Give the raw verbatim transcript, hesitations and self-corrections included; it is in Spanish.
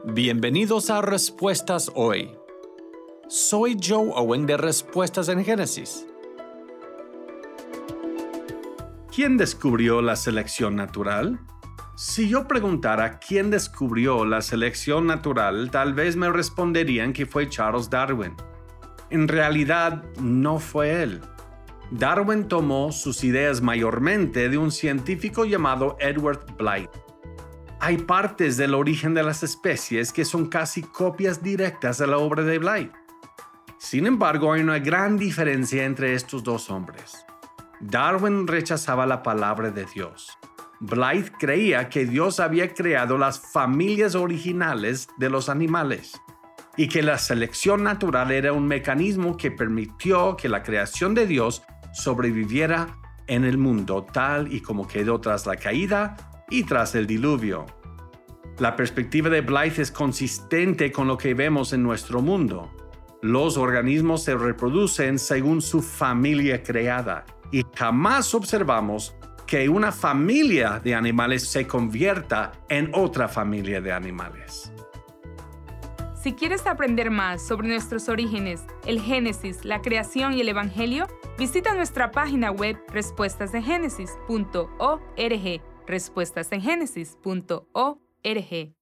Bienvenidos a Respuestas Hoy. Soy Joe Owen de Respuestas en Génesis. ¿Quién descubrió la selección natural? Si yo preguntara quién descubrió la selección natural, tal vez me responderían que fue Charles Darwin. En realidad, no fue él. Darwin tomó sus ideas mayormente de un científico llamado Edward Blyth. Hay partes del origen de las especies que son casi copias directas de la obra de Blyth. Sin embargo, hay una gran diferencia entre estos dos hombres. Darwin rechazaba la palabra de Dios. Blyth creía que Dios había creado las familias originales de los animales y que la selección natural era un mecanismo que permitió que la creación de Dios sobreviviera en el mundo tal y como quedó tras la caída y tras el diluvio. La perspectiva de Blyth es consistente con lo que vemos en nuestro mundo. Los organismos se reproducen según su familia creada y jamás observamos que una familia de animales se convierta en otra familia de animales. Si quieres aprender más sobre nuestros orígenes, el Génesis, la creación y el Evangelio, visita nuestra página web respuestas en génesis punto org. respuestas en génesis punto org.